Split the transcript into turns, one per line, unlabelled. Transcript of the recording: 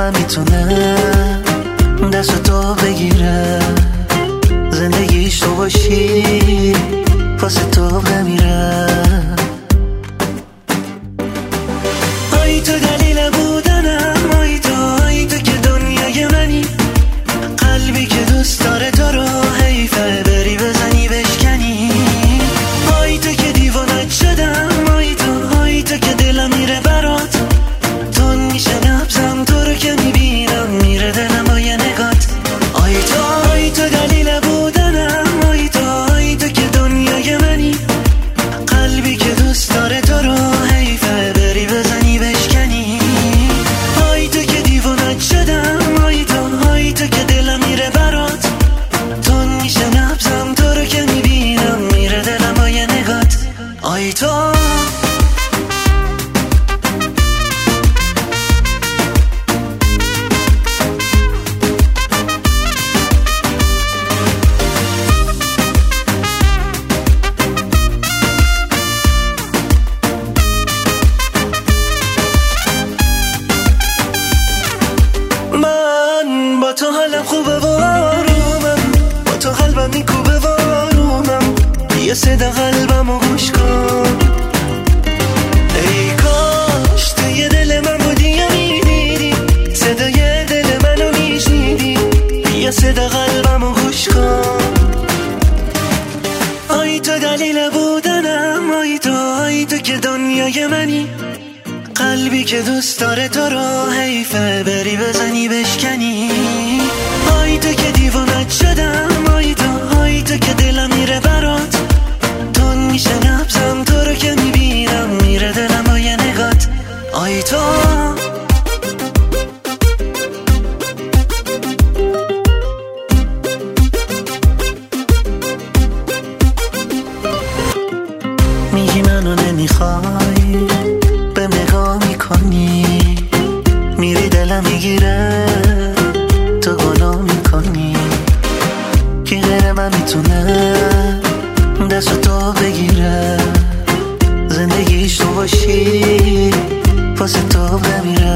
من میتونه دست تو بگیره، زندگیش تو باشی واسه تو بمیره. آی تو دلیل بودنم، آی تو که دنیای منی، قلبی که دوست داره تو رو حیفه بری بزنی بشکنی. آی تو که دیوانت شدم، آی تو که دلم میره برات، تون میشه نبزم تو رو که میبینم میره دلم با یه نگات. آی تو دلیل بودنم، آی تو که دنیای منی، قلبی که دوست داره تو رو حیفه بری بزنی بشکنی. آی تو که دیوانت شدم، آی تو که دلم میره برات، تون میشه نبزم تو رو که میبینم میره دلم با یه نگات. آی تو با تو حالم خوبه و آرومم، با تو قلبم میکوبه و آرومم، یه صدا قلبمو گوش کن. ای کاش توی دل من بودی یا میدیدی، صدای دل منو میشنیدی، یه صدا قلبمو گوش کن. آی تو دلیل بودنم، آی تو که دنیای منی، قلبی که دوست داره تو رو حیفه بری بزنی بشکنی. آی تو که دیوانت شدم، آی تو که دلم میره برات، تون میشه نبزم تو رو که میبینم میره دلم با یه نگات. آی تو میگی منو نمیخوای، به نگاه میکنی، میری دلم میگیره تو گناه میکنی. کی غیر من میتونه دست تو بگیره، زندگیش تو باشی واسه تو بمیره.